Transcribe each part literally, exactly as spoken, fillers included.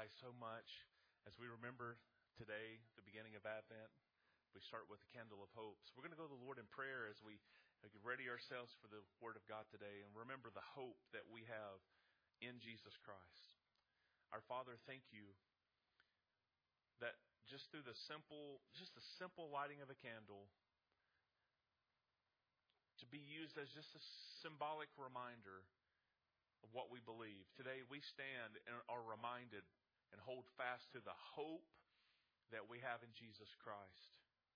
guys so much as we remember today, the beginning of Advent. We start with the candle of hope. So we're going to go to the Lord in prayer as we ready ourselves for the Word of God today and remember the hope that we have in Jesus Christ. Our Father, thank you that just through the simple, just the simple lighting of a candle, to be used as just a symbolic reminder of what we believe. Today we stand and are reminded and hold fast to the hope that we have in Jesus Christ.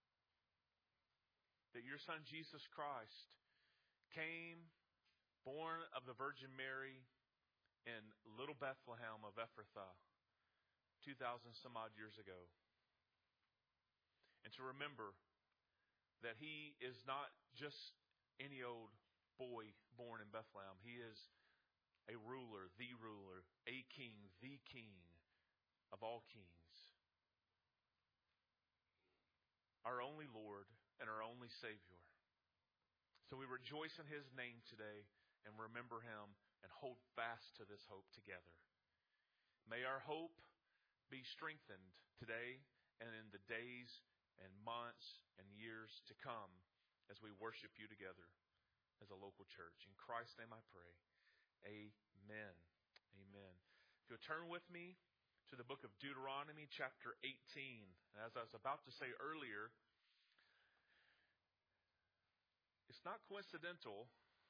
That your Son Jesus Christ came, born of the Virgin Mary in little Bethlehem of Ephrathah two thousand some odd years ago. And to remember that He is not just any old boy born in Bethlehem. He is a ruler, the ruler, a king, the king of all kings. Our only Lord and our only Savior. So we rejoice in His name today and remember Him and hold fast to this hope together. May our hope be strengthened today and in the days and months and years to come as we worship You together as a local church. In Christ's name I pray. Amen. Amen. If you'll turn with me to the book of Deuteronomy chapter eighteen. As I was about to say earlier, it's not coincidental,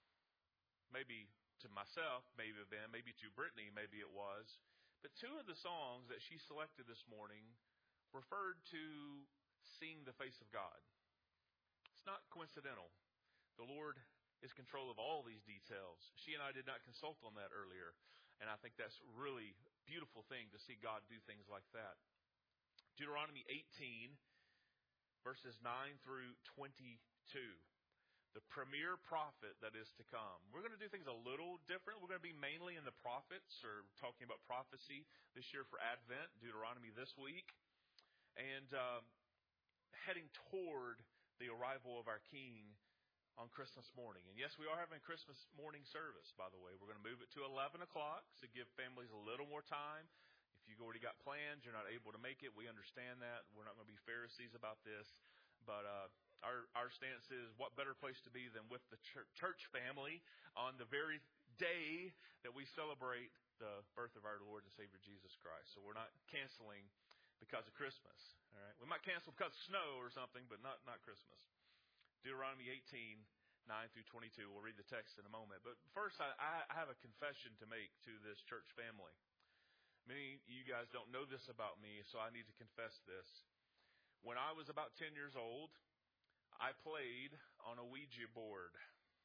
maybe to myself, maybe to Ben, maybe to Brittany, maybe it was, but two of the songs that she selected this morning referred to seeing the face of God. It's not coincidental. The Lord is in control of all these details. She and I did not consult on that earlier. And I think that's a really beautiful thing to see God do things like that. Deuteronomy eighteen, verses nine through twenty-two. The premier prophet that is to come. We're going to do things a little different. We're going to be mainly in the prophets, or talking about prophecy this year for Advent, Deuteronomy this week. And uh, heading toward the arrival of our King on Christmas morning. And yes, we are having a Christmas morning service, by the way. We're going to move it to eleven o'clock to give families a little more time. If you've already got plans, you're not able to make it, we understand that. We're not going to be Pharisees about this. But uh, our, our stance is, what better place to be than with the church, church family on the very day that we celebrate the birth of our Lord and Savior Jesus Christ. So we're not canceling because of Christmas. All right, we might cancel because of snow or something, but not, not Christmas. Deuteronomy eighteen, nine through twenty-two. We'll read the text in a moment. But first, I, I have a confession to make to this church family. Many of you guys don't know this about me, so I need to confess this. When I was about ten years old, I played on a Ouija board.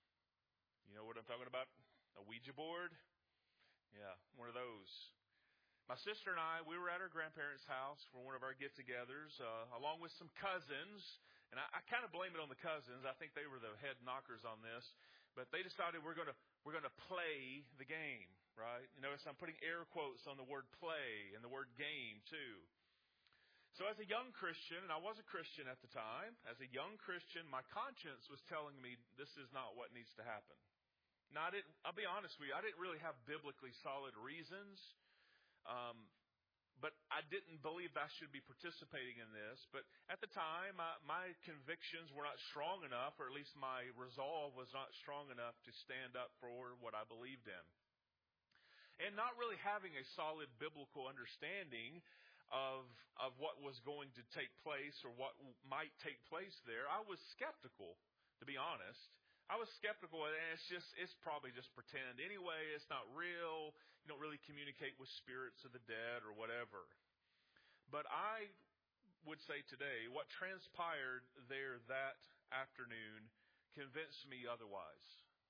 You know what I'm talking about? A Ouija board? Yeah, one of those. My sister and I, we were at our grandparents' house for one of our get-togethers, uh, along with some cousins. And I, I kind of blame it on the cousins. I think they were the head knockers on this. But they decided we're going to we're going to play the game, right? You notice I'm putting air quotes on the word play and the word game, too. So as a young Christian, and I was a Christian at the time, as a young Christian, my conscience was telling me this is not what needs to happen. Now, I didn't, I'll be honest with you, I didn't really have biblically solid reasons. Um, but I didn't believe I should be participating in this. But at the time, my, my convictions were not strong enough, or at least my resolve was not strong enough to stand up for what I believed in. And not really having a solid biblical understanding of of what was going to take place or what might take place there, I was skeptical, to be honest. I was skeptical, and it's just, it's probably just pretend. Anyway, it's not real. You don't really communicate with spirits of the dead or whatever. But I would say today, what transpired there that afternoon convinced me otherwise.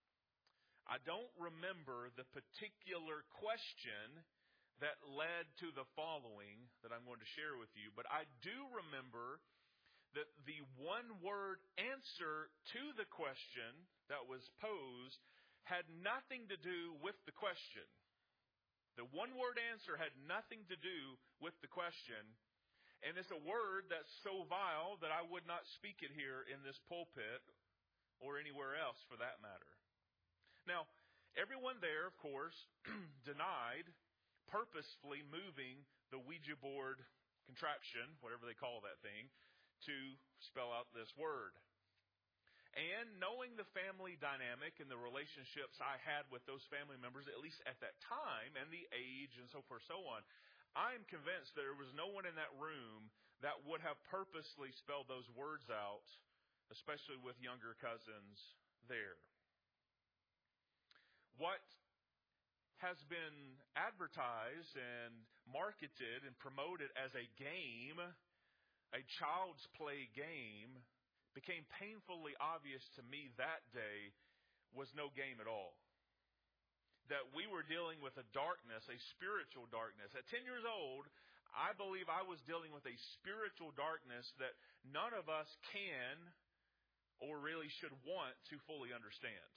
I don't remember the particular question that led to the following that I'm going to share with you, but I do remember that the one-word answer to the question that was posed had nothing to do with the question. The one-word answer had nothing to do with the question. And it's a word that's so vile that I would not speak it here in this pulpit or anywhere else for that matter. Now, everyone there, of course, denied purposefully moving the Ouija board contraption, whatever they call that thing, to spell out this word. And knowing the family dynamic and the relationships I had with those family members, at least at that time, and the age and so forth, so on, I am convinced there was no one in that room that would have purposely spelled those words out, especially with younger cousins there. What has been advertised and marketed and promoted as a game, a child's play game, became painfully obvious to me that day was no game at all. That we were dealing with a darkness, a spiritual darkness. At ten years old, I believe I was dealing with a spiritual darkness that none of us can or really should want to fully understand.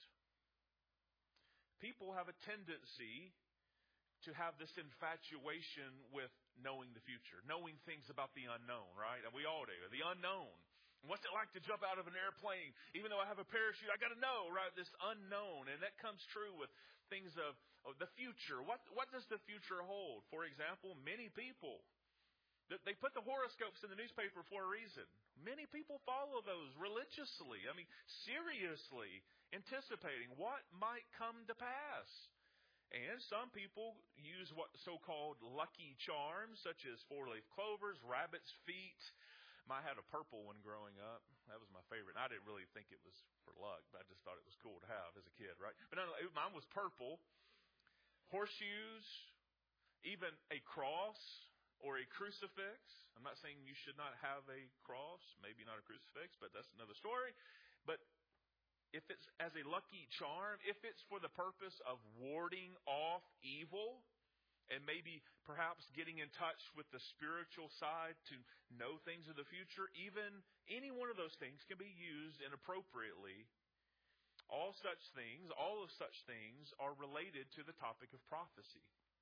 People have a tendency to have this infatuation with knowing the future, knowing things about the unknown, right? And we all do. The unknown. What's it like to jump out of an airplane? Even though I have a parachute, I got to know, right? This unknown. And that comes true with things of, of the future. What, what does the future hold? For example, many people, they put the horoscopes in the newspaper for a reason. Many people follow those religiously. I mean, seriously anticipating what might come to pass. And some people use what so-called lucky charms, such as four-leaf clovers, rabbit's feet. I had a purple one growing up. That was my favorite. I didn't really think it was for luck, but I just thought it was cool to have as a kid, right? But no, mine was purple. Horseshoes, even a cross or a crucifix. I'm not saying you should not have a cross, maybe not a crucifix, but that's another story. But if it's as a lucky charm, if it's for the purpose of warding off evil, and maybe perhaps getting in touch with the spiritual side to know things of the future, even any one of those things can be used inappropriately. All such things, all of such things are related to the topic of prophecy.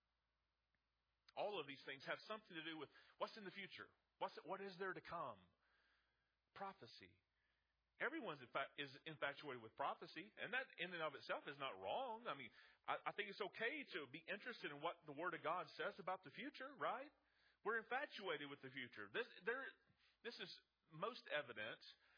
All of these things have something to do with what's in the future. What's it, what is there to come? Prophecy. Everyone's in fact is infatuated with prophecy, and that in and of itself is not wrong. I mean, I, I think it's okay to be interested in what the Word of God says about the future, right? We're infatuated with the future. This, there, this is most evident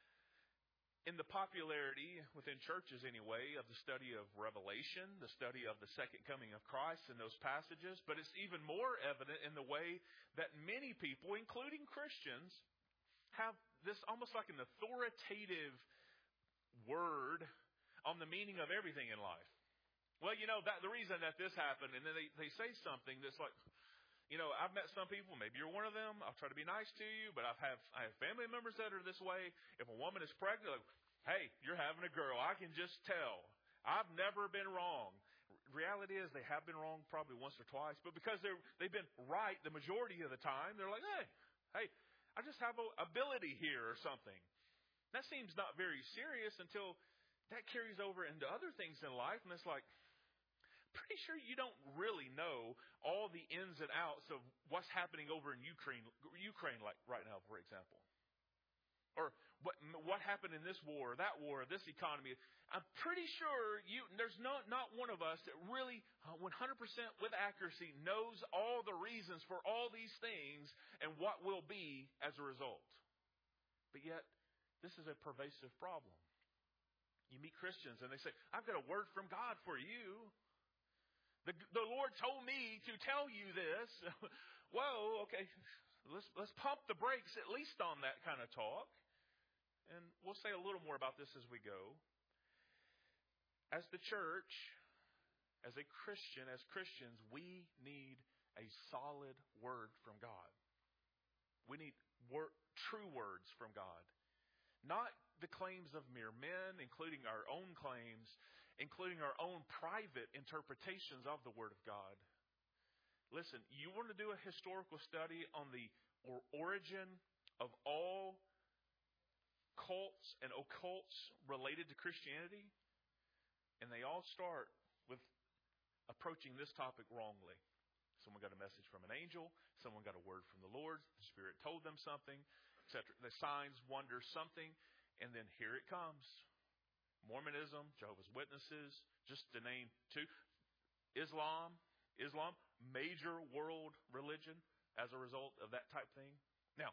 in the popularity within churches anyway of the study of Revelation, the study of the second coming of Christ in those passages, but it's even more evident in the way that many people, including Christians, have this almost like an authoritative word on the meaning of everything in life. Well, you know, that the reason that this happened, and then they, they say something that's like, you know, I've met some people, maybe you're one of them, I'll try to be nice to you, but I've have, I have family members that are this way. If a woman is pregnant, like, hey, you're having a girl, I can just tell. I've never been wrong. Reality is they have been wrong probably once or twice, but because they're, they've been right the majority of the time, they're like, hey, hey, I just have an ability here or something. That seems not very serious until that carries over into other things in life. And it's like, pretty sure you don't really know all the ins and outs of what's happening over in Ukraine, Ukraine like right now, for example. Or what what happened in this war, or that war, or this economy. I'm pretty sure you there's not, not one of us that really one hundred percent with accuracy knows all the reasons for all these things and what will be as a result. But yet, this is a pervasive problem. You meet Christians and they say, I've got a word from God for you. The, the Lord told me to tell you this. Whoa, okay. Let's, let's pump the brakes at least on that kind of talk. And we'll say a little more about this as we go. As the church, as a Christian, as Christians, we need a solid word from God. We need wor- true words from God. Not the claims of mere men, including our own claims, including our own private interpretations of the Word of God. Listen, you want to do a historical study on the or origin of all cults and occults related to Christianity? And they all start with approaching this topic wrongly. Someone got a message from an angel. Someone got a word from the Lord. The Spirit told them something, et cetera. The signs, wonders, something. And then here it comes. Mormonism, Jehovah's Witnesses, just to name two. Islam, Islam, major world religion. as a result of that type thing? Now,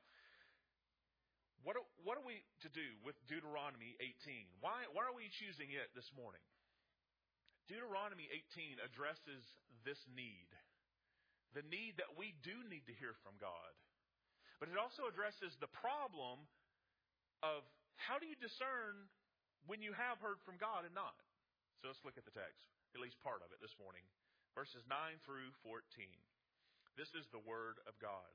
what are, what are we to do with Deuteronomy eighteen? Why, why are we choosing it this morning? Deuteronomy eighteen addresses this need, the need that we do need to hear from God. But it also addresses the problem of how do you discern when you have heard from God and not? So let's look at the text, at least part of it this morning. Verses nine through fourteen. This is the word of God.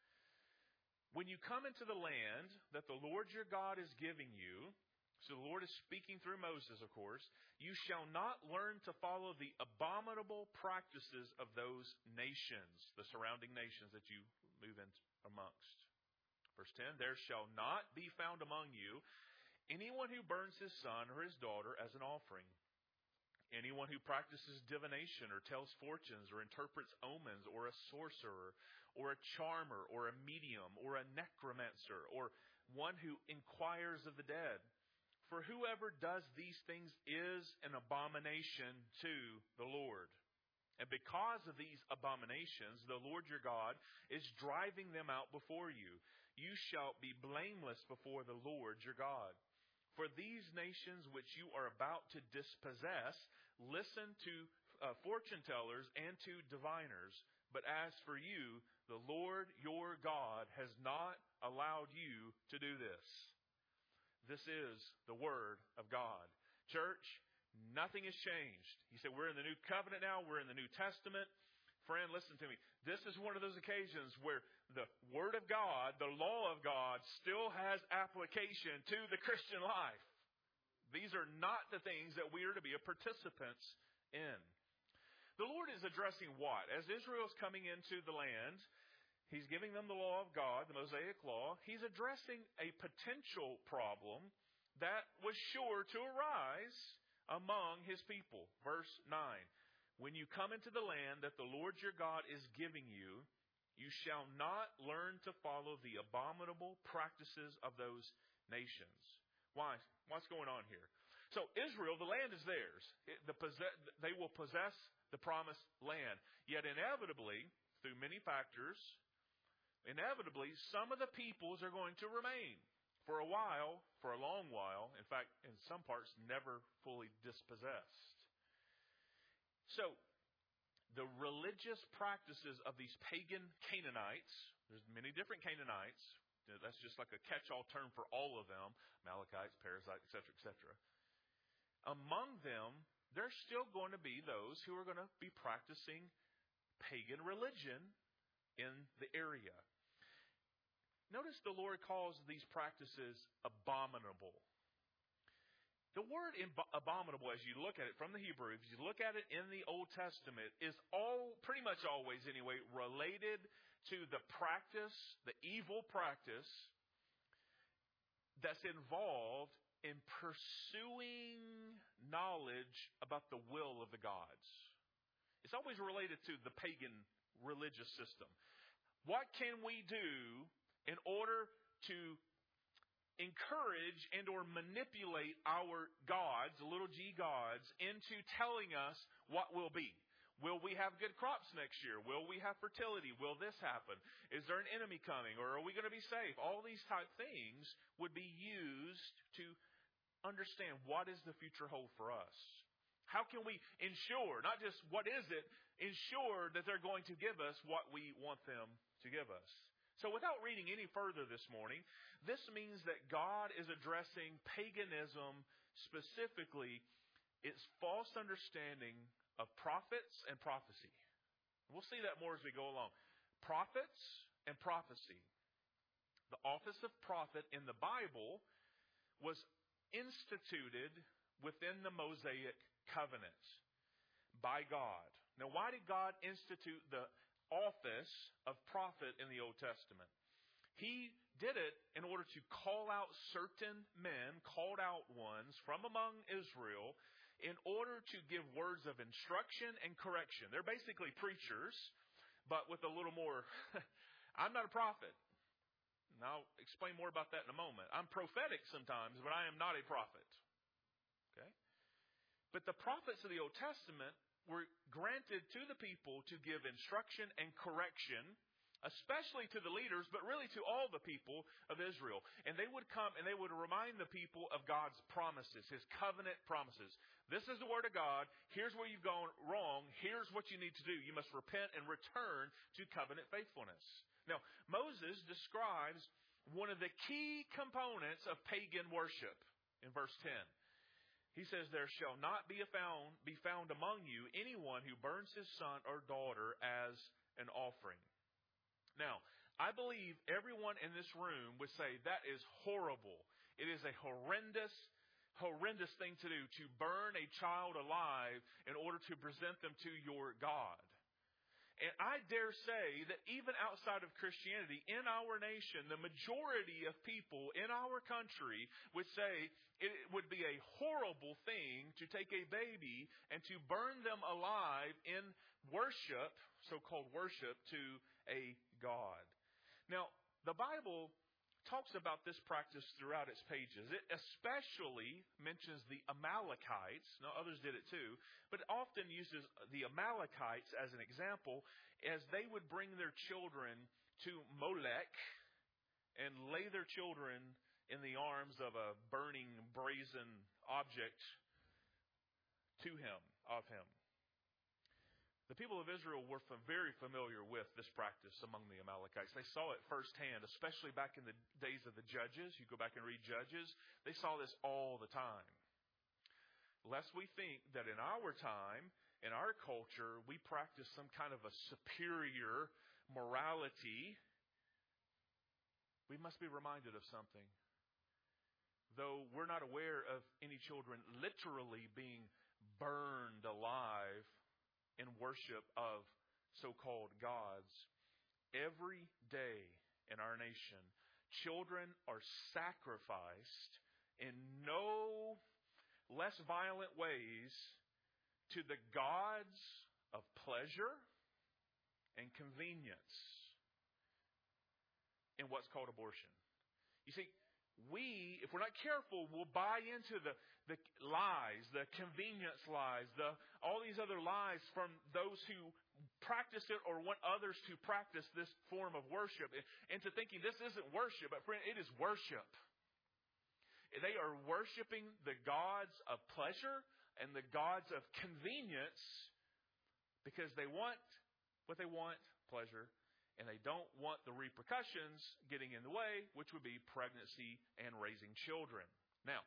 When you come into the land that the Lord your God is giving you, so the Lord is speaking through Moses, of course, you shall not learn to follow the abominable practices of those nations, the surrounding nations that you move in amongst. Verse ten, there shall not be found among you anyone who burns his son or his daughter as an offering. Anyone who practices divination or tells fortunes or interprets omens or a sorcerer or a charmer or a medium or a necromancer or one who inquires of the dead. For whoever does these things is an abomination to the Lord. And because of these abominations, the Lord your God is driving them out before you. You shall be blameless before the Lord your God. For these nations which you are about to dispossess, listen to uh, fortune tellers and to diviners. But as for you, the Lord your God has not allowed you to do this. This is the word of God. Church, nothing has changed. He said, we're in the new covenant now. We're in the New Testament. Friend, listen to me. This is one of those occasions where the Word of God, the law of God, still has application to the Christian life. These are not the things that we are to be participants in. The Lord is addressing what? As Israel is coming into the land, He's giving them the law of God, the Mosaic law. He's addressing a potential problem that was sure to arise among His people. Verse nine. When you come into the land that the Lord your God is giving you, you shall not learn to follow the abominable practices of those nations. Why? What's going on here? So Israel, the land is theirs. It, the possess, they will possess the promised land. Yet inevitably, through many factors, inevitably, some of the peoples are going to remain for a while, for a long while. In fact, in some parts, never fully dispossessed. So, the religious practices of these pagan Canaanites, there's many different Canaanites. That's just like a catch-all term for all of them. Amalekites, Perizzites, et cetera, et cetera. Among them, there's still going to be those who are going to be practicing pagan religion in the area. Notice the Lord calls these practices abominable. The word abominable, as you look at it from the Hebrew, if you look at it in the Old Testament, is all pretty much always anyway related to the practice, the evil practice that's involved in pursuing knowledge about the will of the gods. It's always related to the pagan religious system. What can we do in order to encourage and or manipulate our gods, little g gods, into telling us what will be? Will we have good crops next year? Will we have fertility? Will this happen? Is there an enemy coming? Or are we going to be safe? All these type things would be used to understand what is the future hold for us. How can we ensure, not just what is it, ensure that they're going to give us what we want them to give us. So without reading any further this morning, this means that God is addressing paganism, specifically its false understanding of prophets and prophecy. We'll see that more as we go along. Prophets and prophecy. The office of prophet in the Bible was instituted within the Mosaic covenant by God. Now, why did God institute the office of prophet in the Old Testament? He did it in order to call out certain men, called out ones from among Israel, in order to give words of instruction and correction. They're basically preachers, but with a little more, I'm not a prophet. And I'll explain more about that in a moment. I'm prophetic sometimes, but I am not a prophet. Okay? But the prophets of the Old Testament were granted to the people to give instruction and correction especially to the leaders, but really to all the people of Israel. And they would come and they would remind the people of God's promises, His covenant promises. This is the word of God. Here's where you've gone wrong. Here's what you need to do. You must repent and return to covenant faithfulness. Now, Moses describes one of the key components of pagan worship in verse ten. He says, there shall not be found, be found among you anyone who burns his son or daughter as an offering. Now, I believe everyone in this room would say that is horrible. It is a horrendous, horrendous thing to do, to burn a child alive in order to present them to your God. And I dare say that even outside of Christianity, in our nation, the majority of people in our country would say it would be a horrible thing to take a baby and to burn them alive in worship, so-called worship, to a God. Now, the Bible talks about this practice throughout its pages. It especially mentions the Amalekites. Now, others did it too, but it often uses the Amalekites as an example, as they would bring their children to Molech and lay their children in the arms of a burning brazen object to him, of him. The people of Israel were very familiar with this practice among the Amalekites. They saw it firsthand, especially back in the days of the Judges. You go back and read Judges. They saw this all the time. Lest we think that in our time, in our culture, we practice some kind of a superior morality, we must be reminded of something. Though we're not aware of any children literally being burned alive in worship of so-called gods, every day in our nation, children are sacrificed in no less violent ways to the gods of pleasure and convenience in what's called abortion. You see, we, if we're not careful, will buy into the, the lies, the convenience lies, the all these other lies from those who practice it or want others to practice this form of worship, into thinking this isn't worship, but friend, it is worship. They are worshiping the gods of pleasure and the gods of convenience because they want what they want, pleasure, and they don't want the repercussions getting in the way, which would be pregnancy and raising children. Now,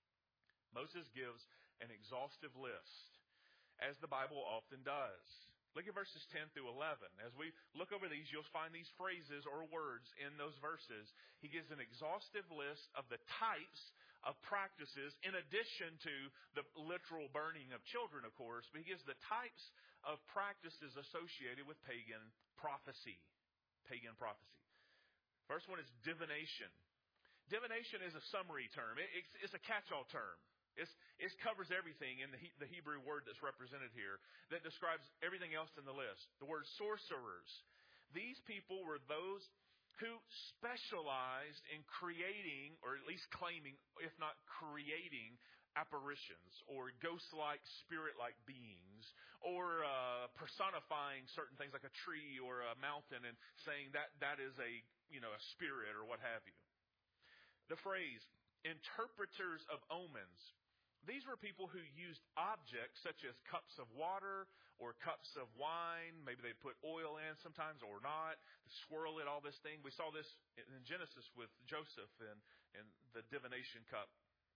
Moses gives an exhaustive list, as the Bible often does. Look at verses ten through eleven. As we look over these, you'll find these phrases or words in those verses. He gives an exhaustive list of the types of practices, in addition to the literal burning of children, of course, but he gives the types of practices associated with pagan prophecy. Pagan prophecy. First one is divination. Divination is a summary term. It, it's, it's a catch-all term. It's, it covers everything in the, he, the Hebrew word that's represented here that describes everything else in the list. The word sorcerers. These people were those who specialized in creating, or at least claiming, if not creating, apparitions or ghost-like, spirit-like beings, or uh, personifying certain things like a tree or a mountain and saying that that is a, you know, a spirit or what have you. The phrase, interpreters of omens. These were people who used objects such as cups of water or cups of wine. Maybe they put oil in sometimes or not. Swirl it, all this thing. We saw this in Genesis with Joseph and, and the divination cup.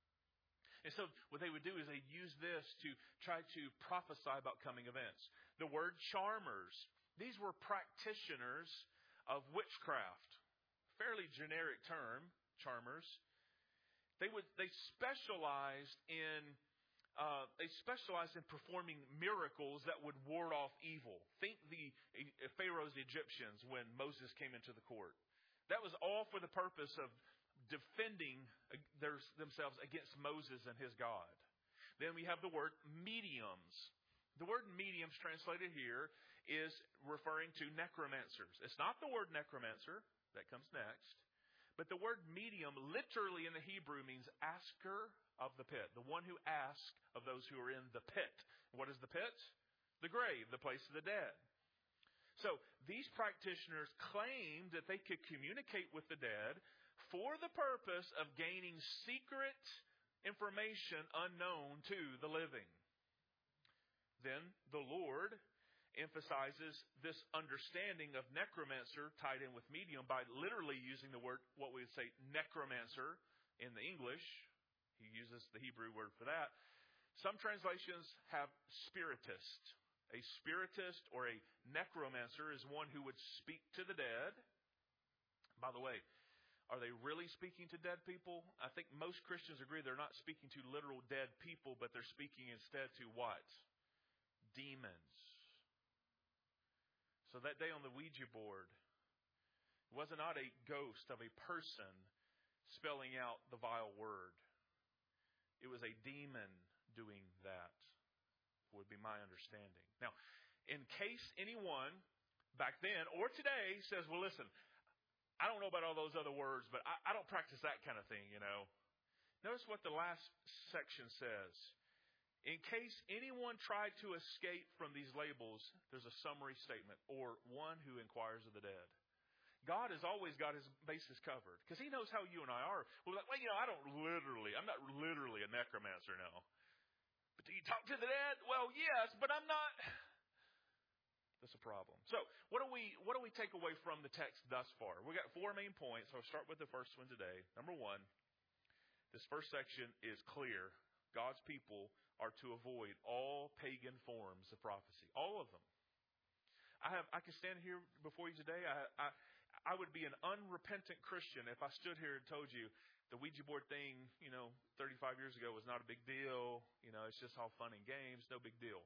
And so what they would do is they use this to try to prophesy about coming events. The word charmers. These were practitioners of witchcraft. Fairly generic term, charmers. They would they specialized in uh, they specialized in performing miracles that would ward off evil. Think the uh, Pharaoh's Egyptians when Moses came into the court. That was all for the purpose of defending their, themselves against Moses and his God. Then we have the word mediums. The word mediums translated here is referring to necromancers. It's not the word necromancer. That comes next. But the word medium literally in the Hebrew means asker of the pit. The one who asks of those who are in the pit. What is the pit? The grave, the place of the dead. So these practitioners claimed that they could communicate with the dead for the purpose of gaining secret information unknown to the living. Then the Lord emphasizes this understanding of necromancer tied in with medium by literally using the word, what we would say, necromancer in the English. He uses the Hebrew word for that. Some translations have spiritist. A spiritist or a necromancer is one who would speak to the dead. By the way, are they really speaking to dead people? I think most Christians agree they're not speaking to literal dead people, but they're speaking instead to what? Demons. So that day on the Ouija board, it was not a ghost of a person spelling out the vile word. It was a demon doing that, would be my understanding. Now, in case anyone back then or today says, well, listen, I don't know about all those other words, but I, I don't practice that kind of thing, you know. Notice what the last section says. In case anyone tried to escape from these labels, there's a summary statement, or one who inquires of the dead. God has always got his bases covered, because he knows how you and I are. We're like, well, you know, I don't literally, I'm not literally a necromancer now. But do you talk to the dead? Well, yes, but I'm not. That's a problem. So what do we what do we take away from the text thus far? We got four main points. I'll start with the first one today. Number one, this first section is clear. God's people are to avoid all pagan forms of prophecy. All of them. I have I can stand here before you today. I I, I would be an unrepentant Christian if I stood here and told you the Ouija board thing, you know, thirty-five years ago was not a big deal. You know, it's just all fun and games. No big deal.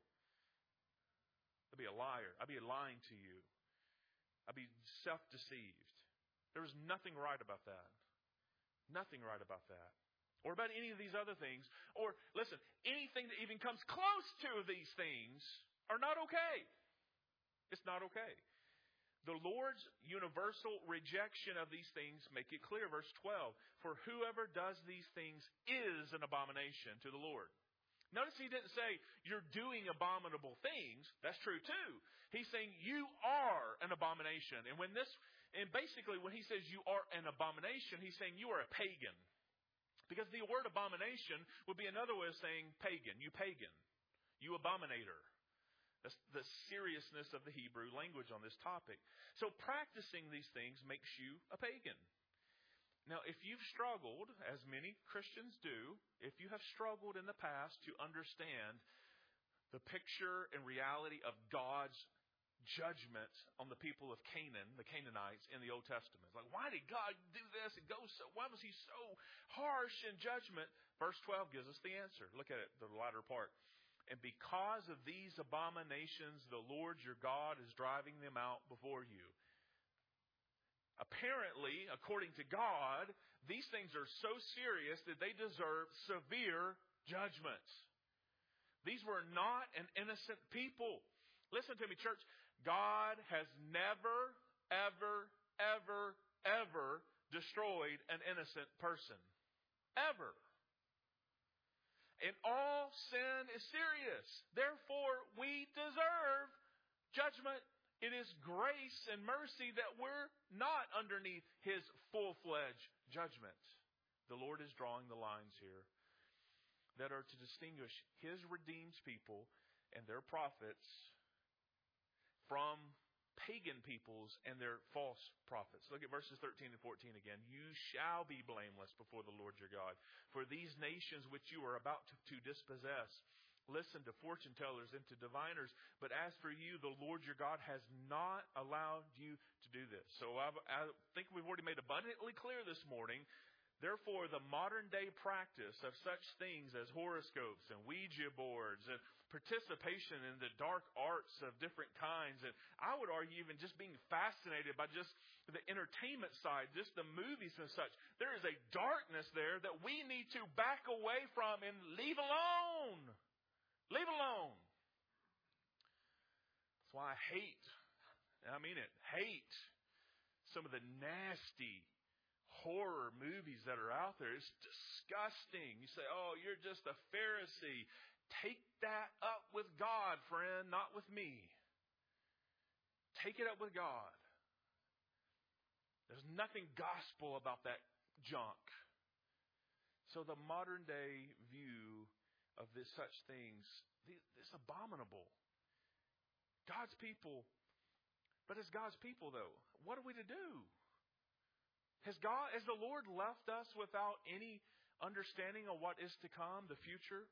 I'd be a liar. I'd be lying to you. I'd be self-deceived. There was nothing right about that. Nothing right about that. Or about any of these other things. Or, listen, anything that even comes close to these things are not okay. It's not okay. The Lord's universal rejection of these things make it clear. Verse twelve, for whoever does these things is an abomination to the Lord. Notice he didn't say you're doing abominable things. That's true too. He's saying you are an abomination. And when this, and basically when he says you are an abomination, he's saying you are a pagan. Because the word abomination would be another way of saying pagan. You pagan. You abominator. That's the seriousness of the Hebrew language on this topic. So practicing these things makes you a pagan. Now, if you've struggled, as many Christians do, if you have struggled in the past to understand the picture and reality of God's judgment on the people of Canaan, the Canaanites in the Old Testament. Like, why did God do this? It goes so, why was he so harsh in judgment? Verse twelve gives us the answer. Look at it, the latter part. And because of these abominations, the Lord your God is driving them out before you. Apparently, according to God, these things are so serious that they deserve severe judgments. These were not an innocent people. Listen to me, church. God has never, ever, ever, ever destroyed an innocent person. Ever. And all sin is serious. Therefore, we deserve judgment. It is grace and mercy that we're not underneath his full-fledged judgment. The Lord is drawing the lines here that are to distinguish his redeemed people and their prophets from pagan peoples and their false prophets. Look at verses thirteen and fourteen again. You shall be blameless before the Lord your God. For these nations which you are about to, to dispossess, listen to fortune tellers and to diviners. But as for you, the Lord your God has not allowed you to do this. So I, I think we've already made abundantly clear this morning. Therefore, the modern day practice of such things as horoscopes and Ouija boards and participation in the dark arts of different kinds, and I would argue even just being fascinated by just the entertainment side, just the movies and such, there is a darkness there that we need to back away from and leave alone. Leave alone. That's why I hate, I mean it, hate some of the nasty horror movies that are out there. It's disgusting. You say, oh, you're just a Pharisee. Take that up with God, friend, not with me. Take it up with God. There's nothing gospel about that junk. So the modern day view of this such things, it's abominable. God's people, but as God's people though, what are we to do? Has God, has the Lord left us without any understanding of what is to come, the future?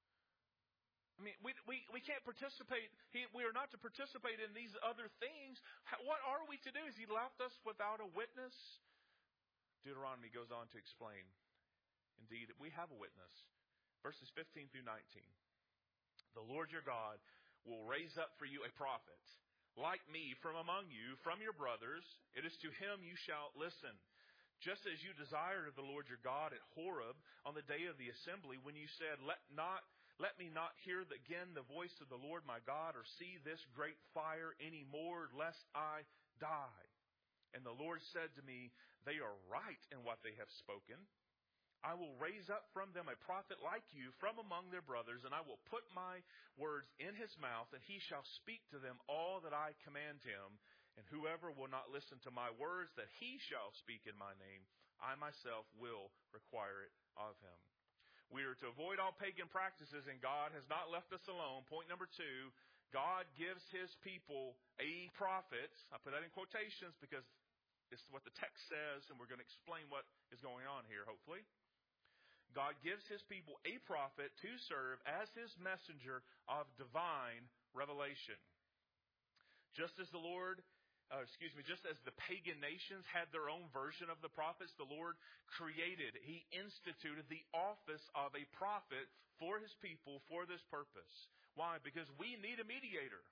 I mean, we we, we can't participate. He, we are not to participate in these other things. How, what are we to do? Has He left us without a witness? Deuteronomy goes on to explain. Indeed, we have a witness. Verses fifteen through nineteen. The Lord your God will raise up for you a prophet, like me from among you, from your brothers. It is to him you shall listen. Just as you desired of the Lord your God at Horeb on the day of the assembly, when you said, Let not Let me not hear again the voice of the Lord my God, or see this great fire any more, lest I die. And the Lord said to me, They are right in what they have spoken. I will raise up from them a prophet like you from among their brothers, and I will put my words in his mouth, and he shall speak to them all that I command him. And whoever will not listen to my words that he shall speak in my name, I myself will require it of him. We are to avoid all pagan practices, and God has not left us alone. Point number two, God gives his people a prophet. I put that in quotations because it's what the text says, and we're going to explain what is going on here, hopefully. God gives his people a prophet to serve as his messenger of divine revelation. Just as the Lord, uh, excuse me, just as the pagan nations had their own version of the prophets, the Lord created, he instituted the office of a prophet for his people for this purpose. Why? Because we need a mediator.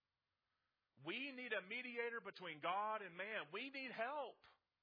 We need a mediator between God and man. We need help.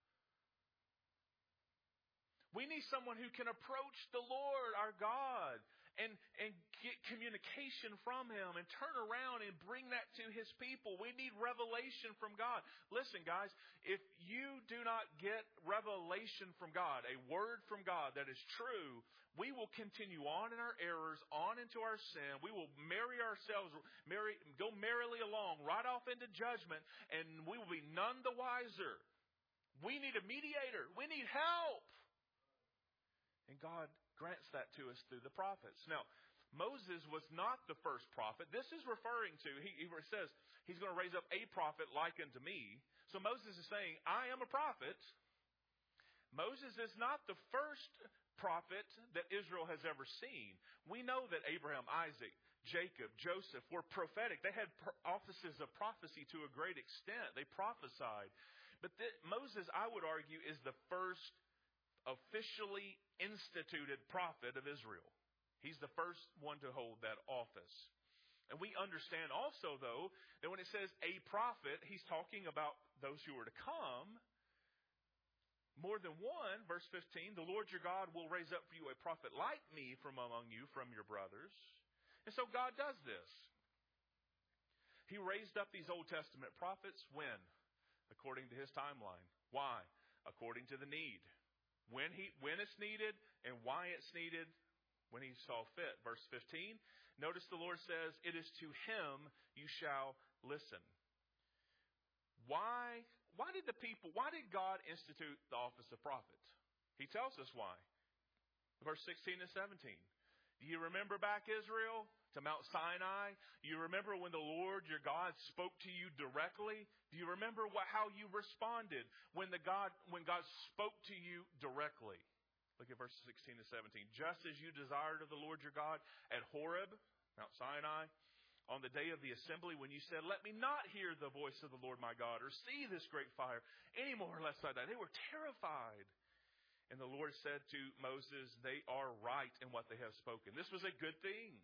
We need someone who can approach the Lord, our God, and, and get communication from him and turn around and bring that to his people. We need revelation from God. Listen, guys, if you do not get revelation from God, a word from God that is true, we will continue on in our errors, on into our sin. We will marry ourselves, marry, go merrily along, right off into judgment, and we will be none the wiser. We need a mediator. We need help. And God grants that to us through the prophets. Now, Moses was not the first prophet. This is referring to, he, he says, he's going to raise up a prophet like unto me. So Moses is saying, I am a prophet. Moses is not the first prophet that Israel has ever seen. We know that Abraham, Isaac, Jacob, Joseph were prophetic. They had offices of prophecy to a great extent. They prophesied. But th- Moses, I would argue, is the first officially instituted prophet of Israel. He's the first one to hold that office. And we understand also, though, that when it says a prophet, he's talking about those who are to come. More than one, verse fifteen, the Lord your God will raise up for you a prophet like me from among you, from your brothers. And so God does this. He raised up these Old Testament prophets when? According to his timeline. Why? According to the need. When he when it's needed and why it's needed, when he saw fit. Verse fifteen, notice the Lord says, it is to him you shall listen. Why, why did the people, why did God institute the office of prophet? He tells us why. Verse sixteen and seventeen. Do you remember back, Israel, to Mount Sinai? You remember when the Lord your God spoke to you directly? Do you remember what, how you responded when the God when God spoke to you directly? Look at verses sixteen and seventeen. Just as you desired of the Lord your God at Horeb, Mount Sinai, on the day of the assembly, when you said, Let me not hear the voice of the Lord my God, or see this great fire anymore, lest I die. They were terrified. And the Lord said to Moses, they are right in what they have spoken. This was a good thing.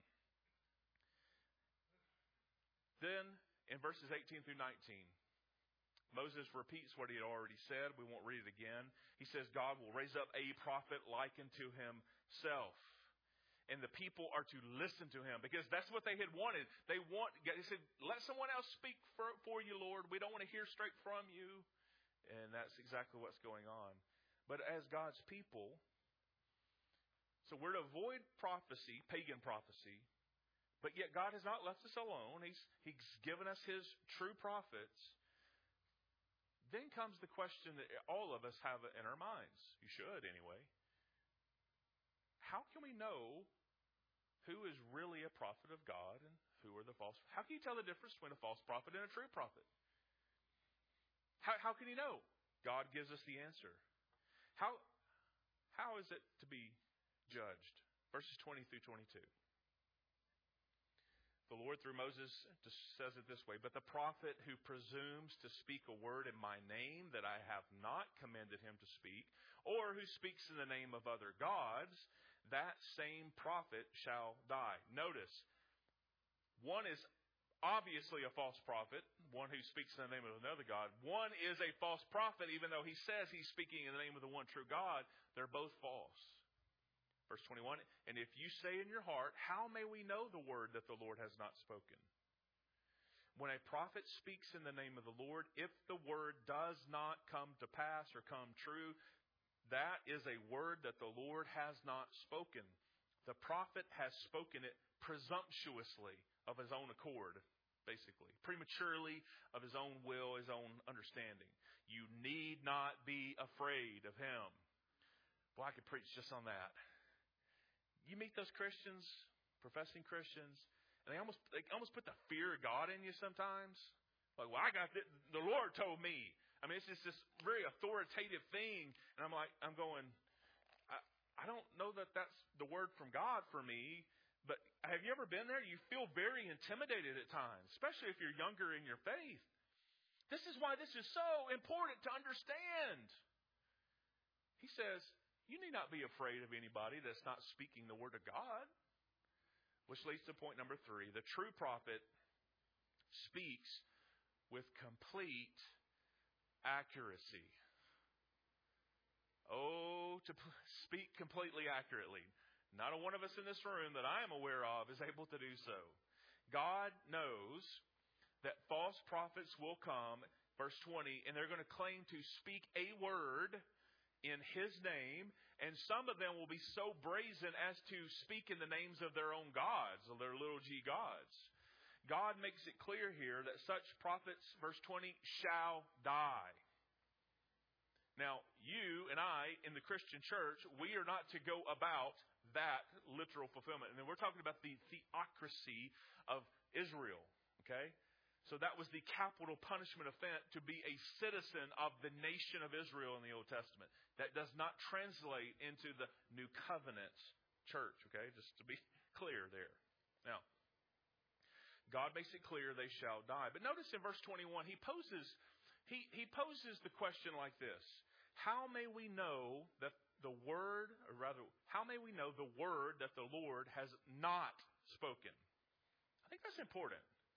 Then, in verses eighteen through nineteen, Moses repeats what he had already said. We won't read it again. He says, God will raise up a prophet like unto himself. And the people are to listen to him because that's what they had wanted. They want. They said, let someone else speak for, for you, Lord. We don't want to hear straight from you. And that's exactly what's going on. But as God's people, so we're to avoid prophecy, pagan prophecy, But yet God has not left us alone. He's, he's given us His true prophets. Then comes the question that all of us have in our minds. You should, anyway. How can we know who is really a prophet of God and who are the false? How can you tell the difference between a false prophet and a true prophet? How, how can you know? God gives us the answer. How, how is it to be judged? Verses twenty through twenty-two. The Lord through Moses says it this way, "But the prophet who presumes to speak a word in my name that I have not commanded him to speak, or who speaks in the name of other gods, that same prophet shall die." Notice, one is obviously a false prophet, one who speaks in the name of another God. One is a false prophet, even though he says he's speaking in the name of the one true God. They're both false. Verse twenty-one, "And if you say in your heart, how may we know the word that the Lord has not spoken? When a prophet speaks in the name of the Lord, if the word does not come to pass or come true, that is a word that the Lord has not spoken. The prophet has spoken it presumptuously of his own accord, basically. Prematurely, of his own will, his own understanding. You need not be afraid of him." Well, I could preach just on that. You meet those Christians, professing Christians, and they almost they almost put the fear of God in you sometimes. Like, well, I got this, the Lord told me. I mean, it's just this very authoritative thing, and I'm like, I'm going, I, I don't know that that's the word from God for me. But have you ever been there? You feel very intimidated at times, especially if you're younger in your faith. This is why this is so important to understand. He says, you need not be afraid of anybody that's not speaking the word of God. Which leads to point number three. The true prophet speaks with complete accuracy. Oh, to speak completely accurately. Not a one of us in this room that I am aware of is able to do so. God knows that false prophets will come, verse twenty, and they're going to claim to speak a word in His name, and some of them will be so brazen as to speak in the names of their own gods, or their little g gods. God makes it clear here that such prophets, verse twenty, shall die. Now, you and I in the Christian church, we are not to go about that literal fulfillment. And then we're talking about the theocracy of Israel, okay? So that was the capital punishment offense to be a citizen of the nation of Israel in the Old Testament. That does not translate into the New Covenant church, okay? Just to be clear there. Now, God makes it clear they shall die. But notice in verse twenty-one, he poses he, he poses the question like this. How may we know that the word, or rather, how may we know the word that the Lord has not spoken? I think that's important.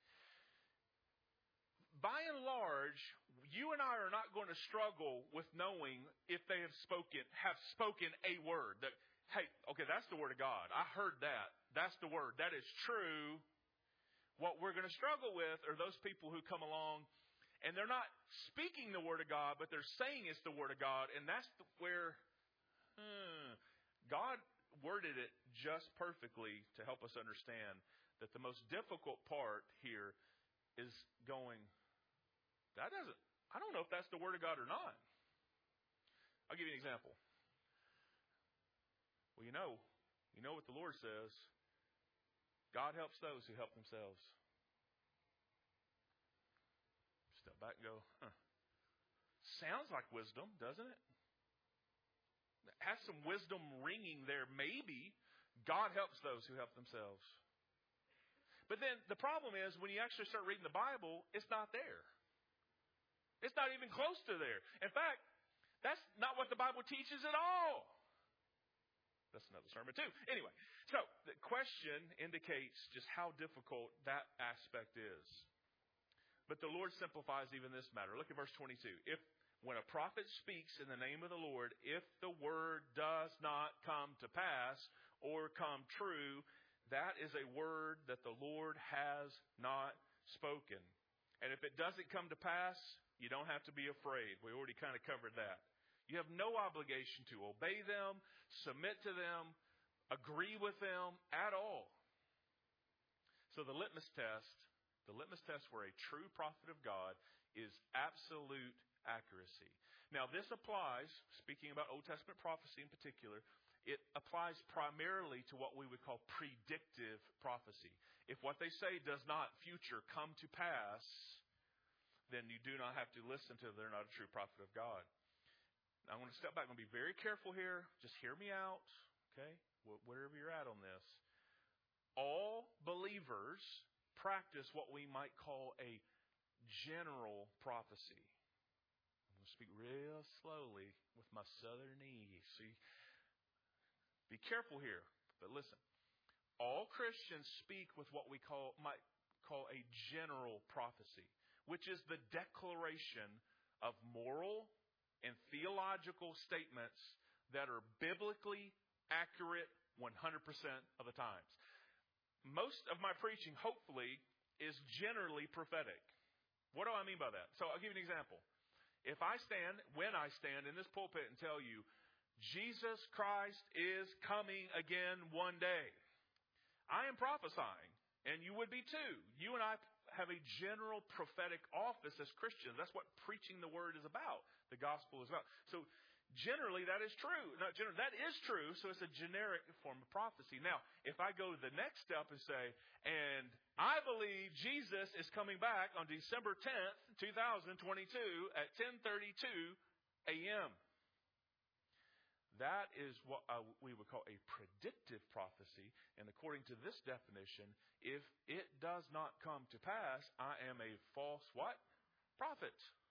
By and large, you and I are not going to struggle with knowing if they have spoken, have spoken a word. That, hey, okay, that's the word of God. I heard that. That's the word. That is true. What we're going to struggle with are those people who come along and they're not speaking the word of God, but they're saying it's the word of God. And that's where hmm, God worded it just perfectly to help us understand that the most difficult part here is going, that doesn't, I don't know if that's the word of God or not. I'll give you an example. Well, you know, you know what the Lord says. God helps those who help themselves. Step back and go, huh. Sounds like wisdom, doesn't it? It has some wisdom ringing there, maybe. God helps those who help themselves. But then the problem is when you actually start reading the Bible, it's not there. It's not even close to there. In fact, that's not what the Bible teaches at all. That's another sermon too. Anyway, so the question indicates just how difficult that aspect is. But the Lord simplifies even this matter. Look at verse twenty-two. If when a prophet speaks in the name of the Lord, if the word does not come to pass or come true, that is a word that the Lord has not spoken. And if it doesn't come to pass, you don't have to be afraid. We already kind of covered that. You have no obligation to obey them, submit to them, agree with them at all. So the litmus test, the litmus test for a true prophet of God is absolute accuracy. Now this applies, speaking about Old Testament prophecy in particular, it applies primarily to what we would call predictive prophecy. If what they say does not future come to pass, then you do not have to listen to them. They're not a true prophet of God. Now, I want to step back and be very careful here. Just hear me out, okay? Wherever you're at on this. All believers practice what we might call a general prophecy. I'm going to speak real slowly with my southernnese. See, be careful here, but listen. All Christians speak with what we call might call a general prophecy, which is the declaration of moral and theological statements that are biblically accurate one hundred percent of the times. Most of my preaching, hopefully, is generally prophetic. What do I mean by that? So I'll give you an example. If I stand, when I stand in this pulpit and tell you, Jesus Christ is coming again one day, I am prophesying, and you would be too. You and I have a general prophetic office as Christians. That's what preaching the word is about. The gospel is about. So generally that is true. Not generally, that is true. So it's a generic form of prophecy. Now, if I go to the next step and say, and I believe Jesus is coming back on December tenth, twenty twenty-two at ten thirty-two a.m. That is what uh, we would call a predictive prophecy. And according to this definition, if it does not come to pass, I am a false what? Prophet.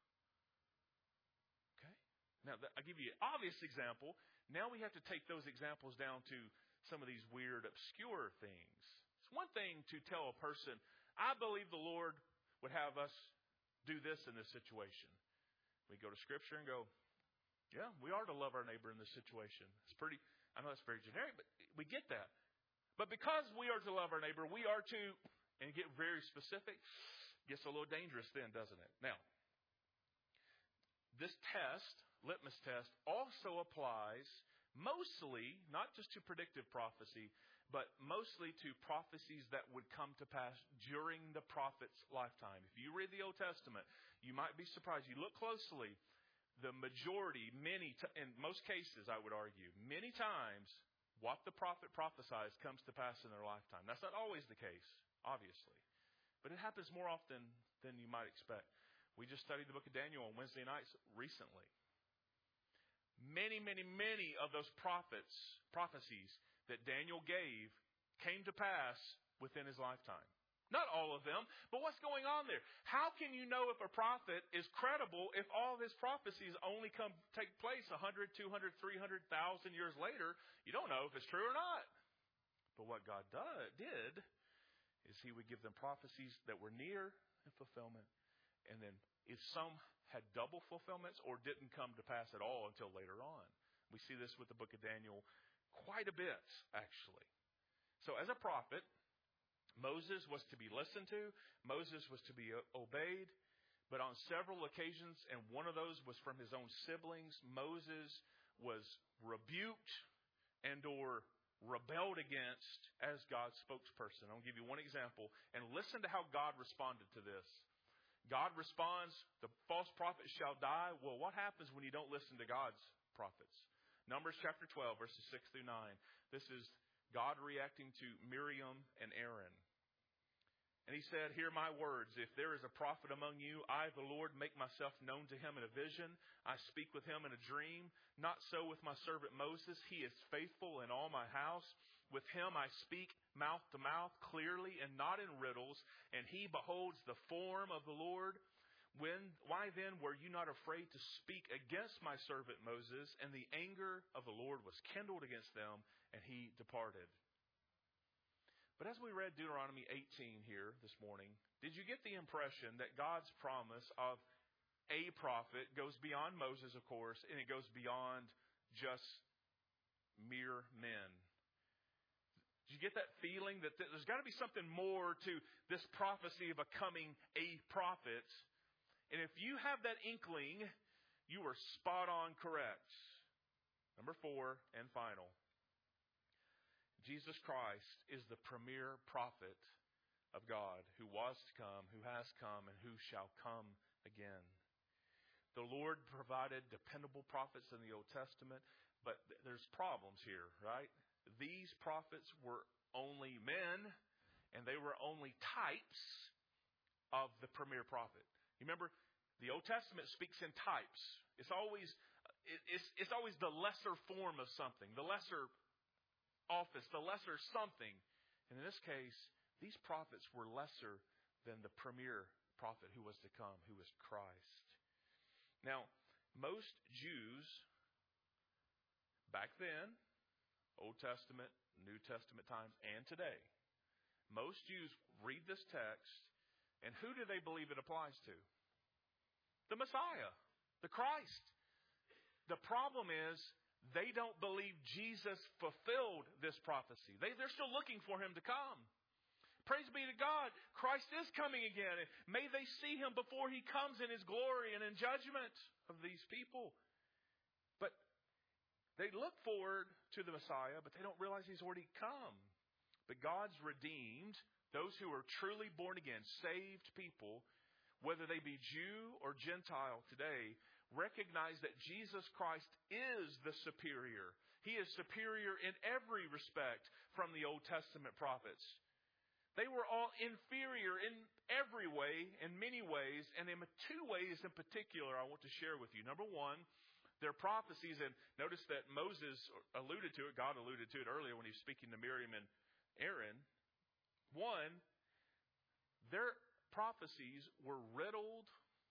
Okay? Now, I'll give you an obvious example. Now we have to take those examples down to some of these weird, obscure things. It's one thing to tell a person, I believe the Lord would have us do this in this situation. We go to Scripture and go, yeah, we are to love our neighbor in this situation. It's pretty, I know that's very generic, but we get that. But because we are to love our neighbor, we are to, and get very specific, gets a little dangerous then, doesn't it? Now, this test, litmus test, also applies mostly, not just to predictive prophecy, but mostly to prophecies that would come to pass during the prophet's lifetime. If you read the Old Testament, you might be surprised. You look closely. The majority, many, in most cases, I would argue, many times, what the prophet prophesies comes to pass in their lifetime. That's not always the case, obviously. But it happens more often than you might expect. We just studied the book of Daniel on Wednesday nights recently. Many, many, many of those prophets, prophecies that Daniel gave came to pass within his lifetime. Not all of them, but what's going on there? How can you know if a prophet is credible if all of his prophecies only come take place one hundred, two hundred, three hundred thousand years later? You don't know if it's true or not. But what God did, did is He would give them prophecies that were near in fulfillment. And then if some had double fulfillments or didn't come to pass at all until later on. We see this with the book of Daniel quite a bit, actually. So as a prophet, Moses was to be listened to. Moses was to be obeyed. But on several occasions, and one of those was from his own siblings, Moses was rebuked and or rebelled against as God's spokesperson. I'll give you one example. And listen to how God responded to this. God responds, the false prophet shall die. Well, what happens when you don't listen to God's prophets? Numbers chapter twelve, verses six through nine. This is God reacting to Miriam and Aaron. And he said, hear my words. If there is a prophet among you, I, the Lord, make myself known to him in a vision. I speak with him in a dream. Not so with my servant Moses. He is faithful in all my house. With him I speak mouth to mouth clearly and not in riddles. And he beholds the form of the Lord. When, why then were you not afraid to speak against my servant Moses? And the anger of the Lord was kindled against them, and he departed. But as we read Deuteronomy eighteen here this morning, did you get the impression that God's promise of a prophet goes beyond Moses, of course, and it goes beyond just mere men? Did you get that feeling that there's got to be something more to this prophecy of a coming a prophet? And if you have that inkling, you are spot on correct. Number four and final. Jesus Christ is the premier prophet of God, who was to come, who has come, and who shall come again. The Lord provided dependable prophets in the Old Testament, but there's problems here, right? These prophets were only men, and they were only types of the premier prophet. You remember, the Old Testament speaks in types. It's always it's, it's always the lesser form of something, the lesser office, the lesser something. And in this case, these prophets were lesser than the premier prophet who was to come, who was Christ. Now, most Jews back then, Old Testament, New Testament times, and today, most Jews read this text, and who do they believe it applies to? The Messiah, the Christ. The problem is, they don't believe Jesus fulfilled this prophecy. They, they're still looking for him to come. Praise be to God. Christ is coming again. May they see him before he comes in his glory and in judgment of these people. But they look forward to the Messiah, but they don't realize he's already come. But God's redeemed those who are truly born again, saved people, whether they be Jew or Gentile today, recognize that Jesus Christ is the superior. He is superior in every respect from the Old Testament prophets. They were all inferior in every way, in many ways, and in two ways in particular I want to share with you. Number one, their prophecies, and notice that Moses alluded to it, God alluded to it earlier when he was speaking to Miriam and Aaron. One, their prophecies were riddled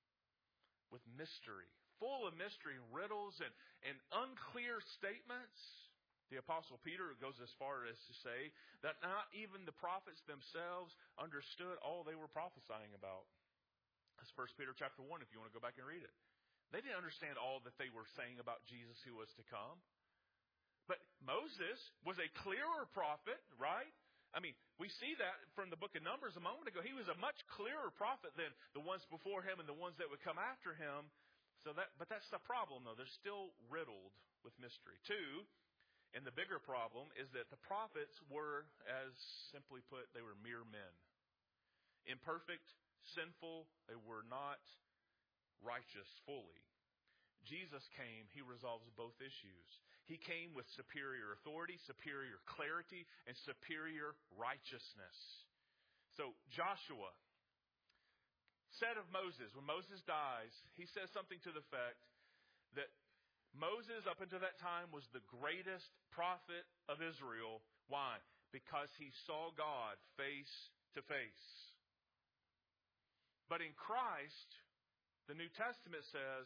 with mystery, full of mystery, riddles, and, and unclear statements. The Apostle Peter goes as far as to say that not even the prophets themselves understood all they were prophesying about. That's First Peter chapter one, if you want to go back and read it. They didn't understand all that they were saying about Jesus who was to come. But Moses was a clearer prophet, right? I mean, we see that from the book of Numbers a moment ago. He was a much clearer prophet than the ones before him and the ones that would come after him. So that, but that's the problem, though. They're still riddled with mystery. Two, and the bigger problem is that the prophets were, as simply put, they were mere men. Imperfect, sinful, they were not righteous fully. Jesus came, he resolves both issues. He came with superior authority, superior clarity, and superior righteousness. So Joshua said of Moses, when Moses dies, he says something to the effect that Moses, up until that time, was the greatest prophet of Israel. Why? Because he saw God face to face. But in Christ, the New Testament says,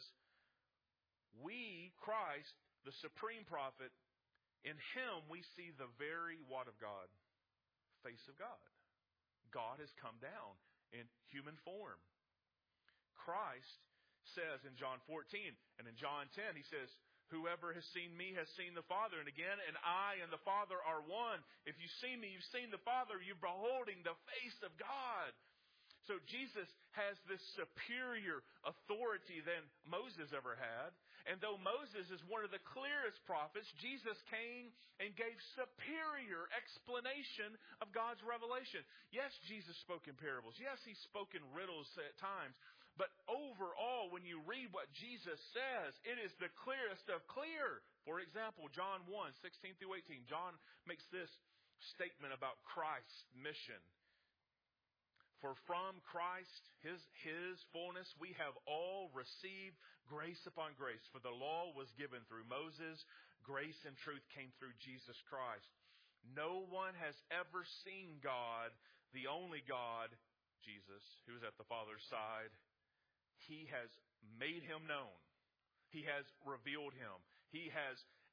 we, Christ, the supreme prophet, in him we see the very what of God? Face of God. God has come down in human form. Christ says in John fourteen and in John ten, he says, whoever has seen me has seen the Father. And again, and I and the Father are one. If you've seen me, you've seen the Father. You're beholding the face of God. So Jesus has this superior authority than Moses ever had. And though Moses is one of the clearest prophets, Jesus came and gave superior explanation of God's revelation. Yes, Jesus spoke in parables. Yes, he spoke in riddles at times. But overall, when you read what Jesus says, it is the clearest of clear. For example, John one, sixteen through eighteen. John makes this statement about Christ's mission. For from Christ, his, his fullness, we have all received grace upon grace. For the law was given through Moses. Grace and truth came through Jesus Christ. No one has ever seen God, the only God, Jesus, who is at the Father's side. He has made him known. He has revealed him. He has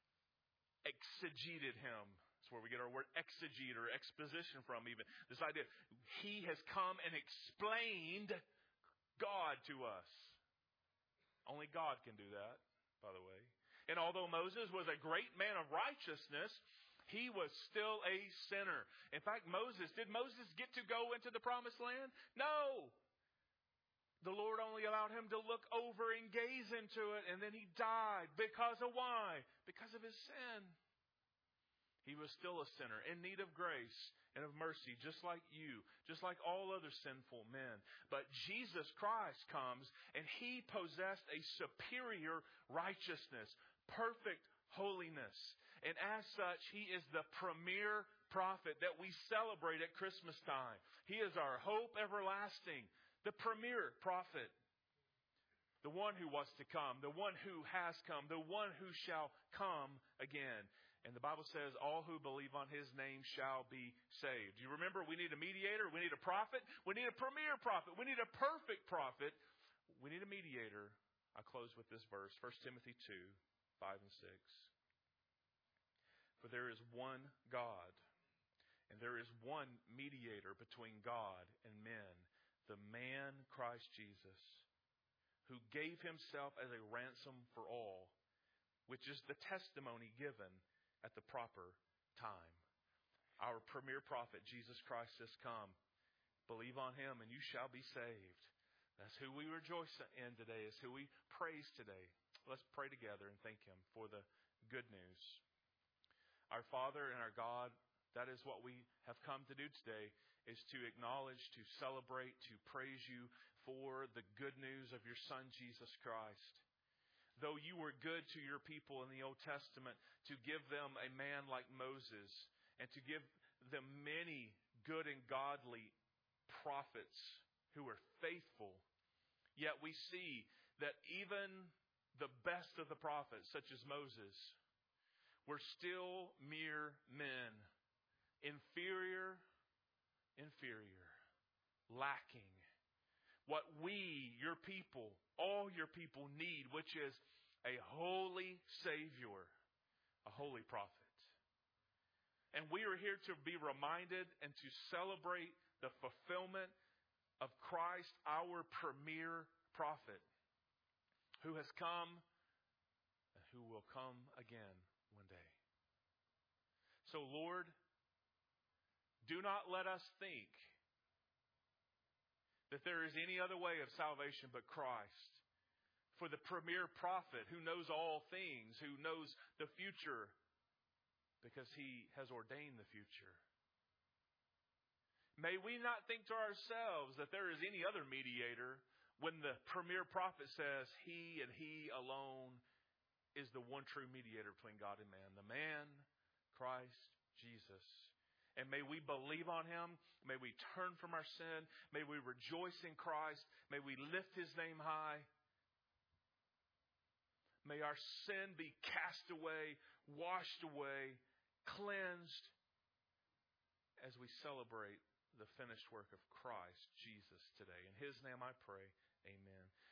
exegeted him. That's where we get our word exegete or exposition from even. This idea. He has come and explained God to us. Only God can do that, by the way. And although Moses was a great man of righteousness, he was still a sinner. In fact, Moses, did Moses get to go into the promised land? No. The Lord only allowed him to look over and gaze into it, and then he died. Because of why? Because of his sin. He He was still a sinner in need of grace and of mercy, just like you, just like all other sinful men. But Jesus Christ comes and He possessed a superior righteousness, perfect holiness. And as such, He is the premier prophet that we celebrate at Christmas time. He is our hope everlasting, the premier prophet. The one who was to come, the one who has come, the one who shall come again. And the Bible says all who believe on His name shall be saved. Do you remember we need a mediator? We need a prophet. We need a premier prophet. We need a perfect prophet. We need a mediator. I close with this verse, First Timothy two, five and six. For there is one God, and there is one mediator between God and men, the man Christ Jesus, who gave Himself as a ransom for all, which is the testimony given at the proper time. Our premier prophet, Jesus Christ, has come. Believe on Him and you shall be saved. That's who we rejoice in today. It's who we praise today. Let's pray together and thank Him for the good news. Our Father and our God, that is what we have come to do today, is to acknowledge, to celebrate, to praise You for the good news of Your Son, Jesus Christ. Though You were good to Your people in the Old Testament to give them a man like Moses and to give them many good and godly prophets who were faithful, yet we see that even the best of the prophets, such as Moses, were still mere men, inferior, inferior, lacking what we, Your people, all Your people need, which is a holy Savior, a holy prophet. And we are here to be reminded and to celebrate the fulfillment of Christ, our premier prophet, who has come and who will come again one day. So, Lord, do not let us think that there is any other way of salvation but Christ. For the premier prophet who knows all things, who knows the future, because He has ordained the future. May we not think to ourselves that there is any other mediator when the premier prophet says He and He alone is the one true mediator between God and man. The man, Christ Jesus. And may we believe on Him. May we turn from our sin. May we rejoice in Christ. May we lift His name high. May our sin be cast away, washed away, cleansed as we celebrate the finished work of Christ Jesus today. In His name I pray. Amen.